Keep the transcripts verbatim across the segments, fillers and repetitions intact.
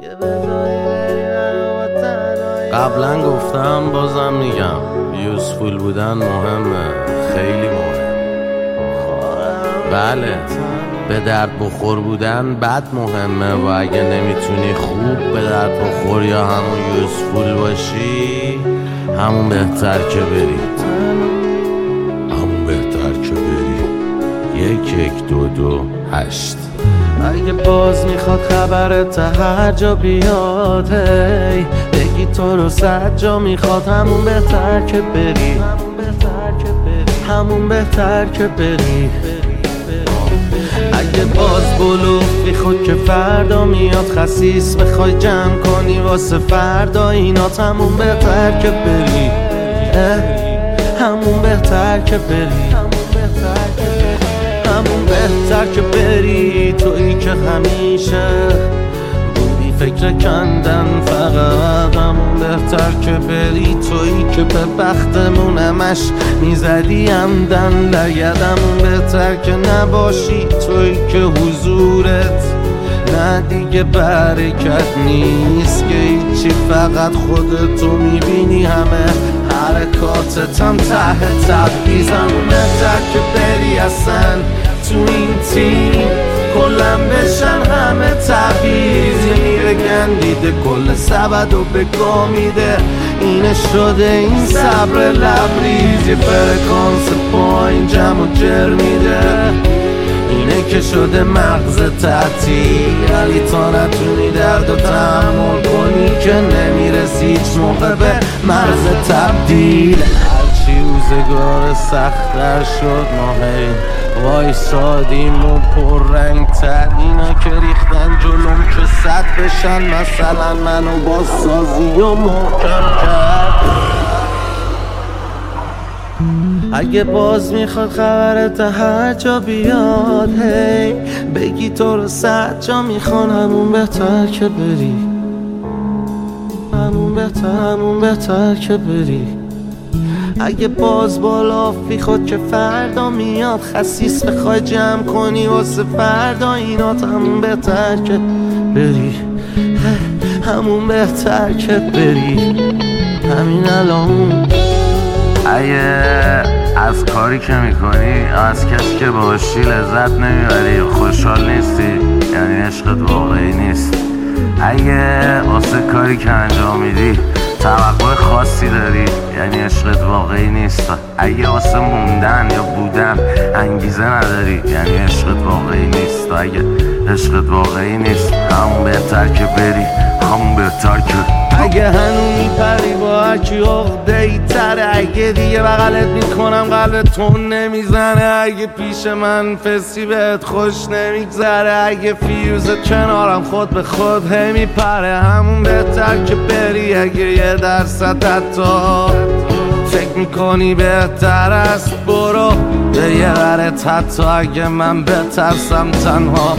قبلا گفتم بازم میگم یوزفول بودن مهمه، خیلی مهم. بله، به درد بخور بودن بد مهمه و اگه نمیتونی خوب به درد بخور یا همون یوزفول باشی، همون بهتر که بری همون بهتر که بری یک یک دو دو هشت. اگه باز میخواد خبرت هر جا بیاد، هی بگی تو رو صد جا میخواد، همون بهتر که بری همون بهتر که بری. اگه باز بلوفی خود که فردا میاد خسیس بخوای جمع کنی واسه فردا اینات، همون بهتر که بری همون بهتر که بری همون بهتر که بری. تویی که همیشه بودی فکر کندن فقط، همون بهتر که بری. تویی که به بختمون همش میزدی عمدن لگد، همون بهتر که نباشی. تویی که حضورت نه دیگه برکت نیست که هیچی، فقط خودتو میبینی، همه حرکاتت هم ته تبعیض. همون بهتر که بری اصلا تو این تیم کلم بشن همه تبعیض، یه گندیده کل سبد و بگاه میده، اینه شده این صبر لبریز. یه فرکانس پایین جمع و جر میده، اینه که شده مغز تعطیل. ولی تا نتونی درد و تحمل کنی که نمیرسی هیچ موقع به مرز تبدیل. هرچی روزگار سخت‌تر شد ما هی وایسادیم و پررنگ تر، اینا که ریختن جلوم که صد بشن، مثلا منو با سازی و محکم کرد. اگه باز میخواد خبرت هر جا بیاد، هی بگی تو رو صد جا میخوان، همون بهتر که بری همون بهتر همون بهتر که بری. اگه باز بالافی خود که فردا میاد خسیس بخوای جمع کنی واسه فردا اینات، همون بهتر که بری همون بهتر که بری همین الان. اگه از کاری که میکنی از کسی که باشی لذت نمیبری، خوشحال نیستی، یعنی عشقت واقعی نیست. اگه واسه کاری که انجام میدی توقع خاصی داری، یعنی عشقت واقعی نیست. اگه واسه موندن یا بودن انگیزه نداری، یعنی عشقت واقعی نیست. اگه عشقت واقعی نیست، همون بهتر که بری همون بهتر که. اگه هنو میپری با هرکی عقده‌ای تره، اگه دیگه بغلت میکنم قلبتون نمیزنه، اگه پیش من فسی بهت خوش نمیگذره، اگه فیوزت کنارم خود به خود هی میپره، همون بهتر که بری. اگه یه درصد حتی فکر میکنی بهتر است برو به یه ورت، حتی اگه من بترسم تنها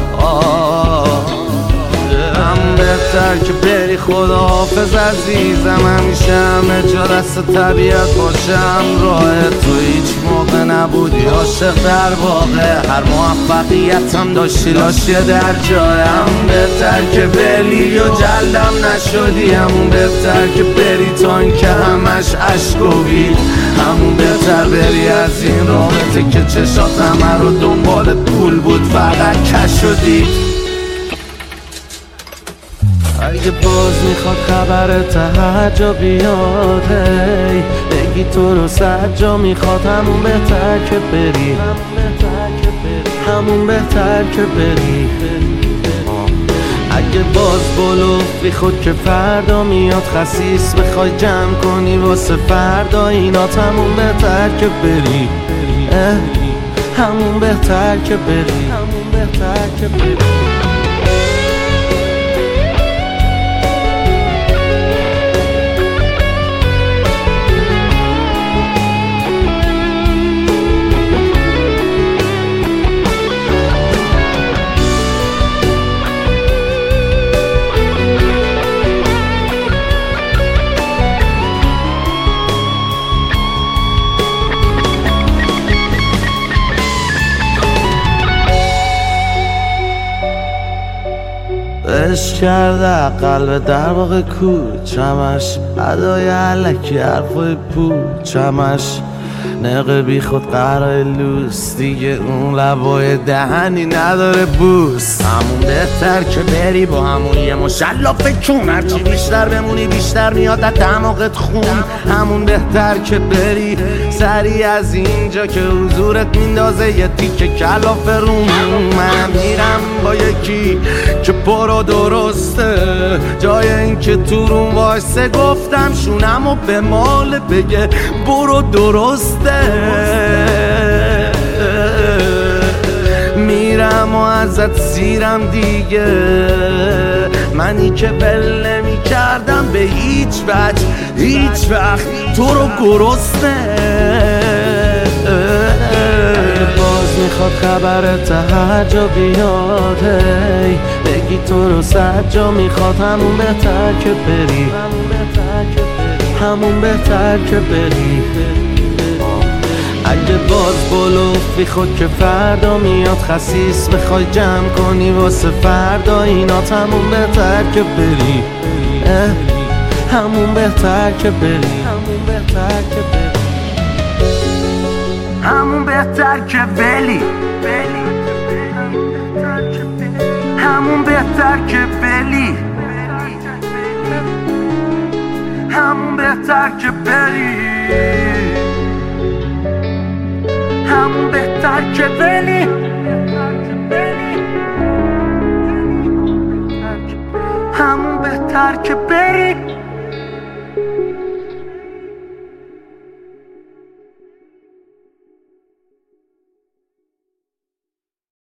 هم بهتر که بری. خداحافظ عزیزم، همیشه همه جا دست طبیعت باشم، راه تو هیچ موقع نبودی عاشق در واقع، هر موفقیت هم داشتی لاشیه در جای. هم بهتر که بری و جلدم نشدی، همون بهتر که بری تا این که همش عشق و وید، همون بهتر بری از این رابطه که چشات همه رو دنبال پول بود فقط کش شدی. اگه باز میخواد خبرت هر جا بیاد، هی بگی تو رو صد جا میخواد، همون بهتر که بری همون بهتر که بری. اگه باز بلوفی خود که فردا میاد خسیس بخوای جمع کنی واسه فردا اینات، همون بهتر که بری همون بهتر که بری همون بهتر که بری. عشق کرده قلب در واقع کوچمش ادای علکی حرفای پوچمش نقه بی خود قرار لوس دیگه اون لبای دهنی نداره بوس همون بهتر که بری با همون یه مشلافه کن هرچی بیشتر بمونی بیشتر میاد در دماغت خون همون بهتر که بری سری از اینجا که حضورت میندازه یه تیکه کلافه روم من میرم با یکی که برو درسته جای این که تو روم وایسه گفتم شونم و به مال بگه برو درسته میرم و ازت سیرم دیگه منی که ول نمی کردم به هیچ وجه هیچ وقت تو رو گرسنه باز میخواد خبرت هر جا بیاد هی بگی تو رو صد جا میخواد همون بهتر که بری همون بهتر که بری اگه باز بلوف بی خود که فردا میاد خسیس بخوای جمع کنی واسه فردا اینا همون بهتر که بری همون بهتر که بری همون بهتر که بری همون بهتر که بلی همون بهتر که بلی همون بهتر که بری همون بهتر که بلی همون بهتر که بری